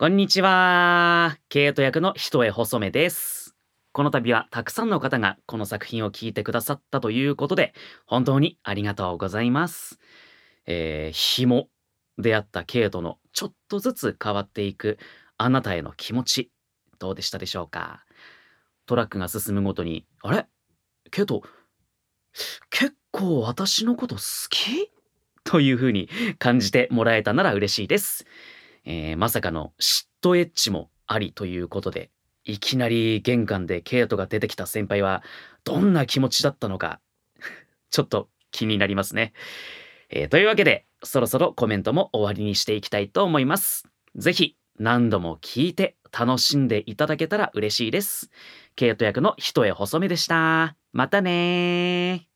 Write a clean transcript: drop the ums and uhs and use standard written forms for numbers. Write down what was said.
こんにちは。ケイト役のひとえ細めです。この度はたくさんの方がこの作品を聞いてくださったということで、本当にありがとうございます。紐であったケイトのちょっとずつ変わっていくあなたへの気持ち、どうでしたでしょうか？トラックが進むごとに、あれケイト、結構私のこと好き？という風に感じてもらえたなら嬉しいです。まさかの嫉妬エッジもありということで、いきなり玄関でケイトが出てきた先輩はどんな気持ちだったのか、ちょっと気になりますね。というわけで、そろそろコメントも終わりにしていきたいと思います。ぜひ何度も聞いて楽しんでいただけたら嬉しいです。ケイト役のひとえ細めでした。またねー。